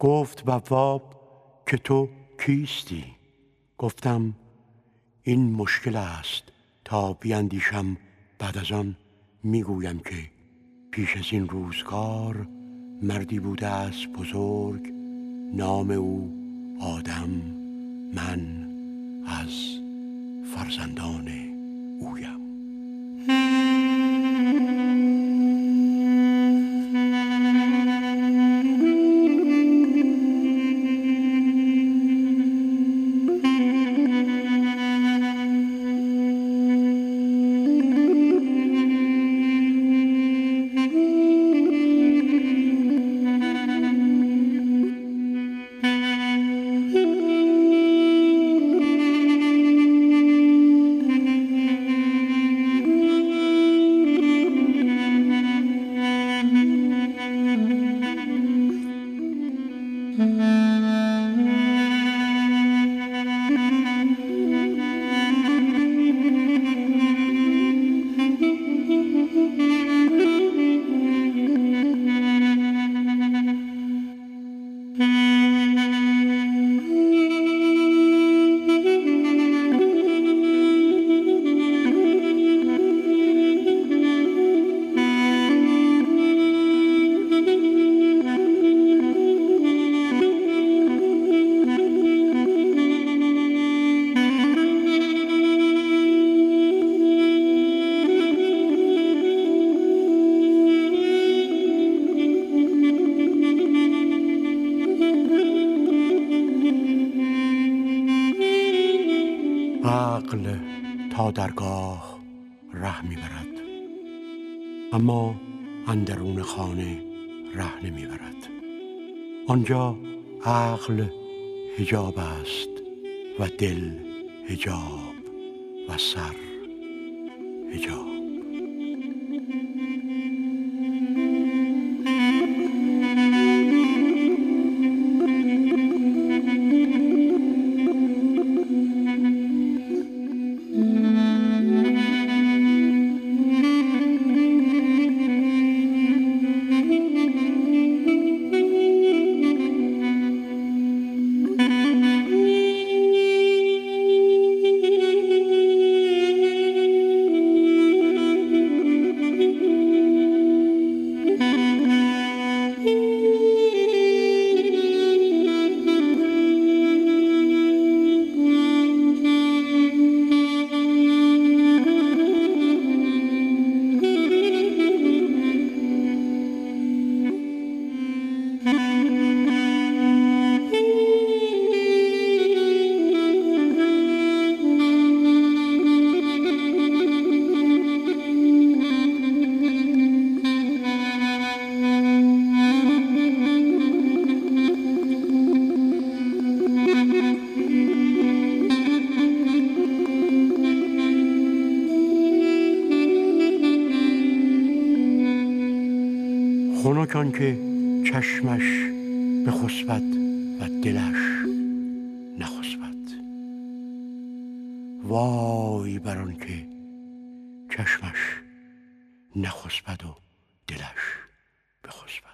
گفت بواب که تو کیستی؟ گفتم این مشکل است تا بیندیشم، بعد از آن میگویم که پیش از این روزگار مردی بوده است بزرگ، نام او آدم، من از فرزندان اویم. عقل تا درگاه ره میبرد، اما اندرون خانه ره نمیبرد. آنجا عقل حجاب است و دل حجاب و سر حجاب. خنک آن که چشمش بخسبد و دلش نخسبد. وای بر آن که چشمش نخسبد و دلش بخسبد.